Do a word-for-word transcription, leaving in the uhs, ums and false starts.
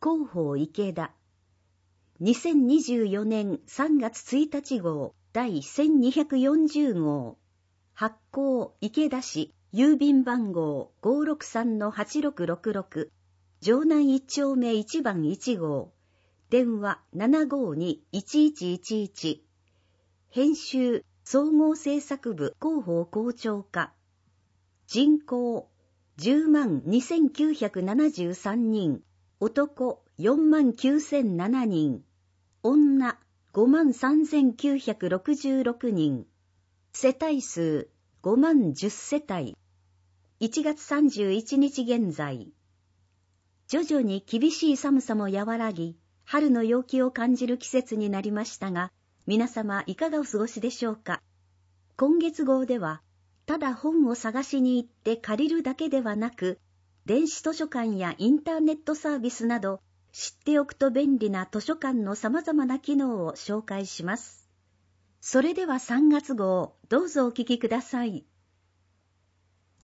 広報池田。にせんにじゅうよねんさんがつついたち号第せんにひゃくよんじゅう号。発行池田市、郵便番号 ごーろくさんのはちろくろくろく、城南一丁目いちばんいち号、電話 ななごーにーいちいちいちいち。編集総合制作部広報校長課。人口じゅうまんにせんきゅうひゃくななじゅうさんにん、男よんまんきゅうせんななにん、女ごまんさんぜんきゅうひゃくろくじゅうろくにん、世帯数ごまんじゅっせたい。いちがつさんじゅういちにち現在。徐々に厳しい寒さも和らぎ、春の陽気を感じる季節になりましたが、皆様いかがお過ごしでしょうか。今月号では、ただ本を探しに行って借りるだけではなく、電子図書館やインターネットサービスなど、知っておくと便利な図書館の様々な機能を紹介します。それではさんがつ号、どうぞお聞きください。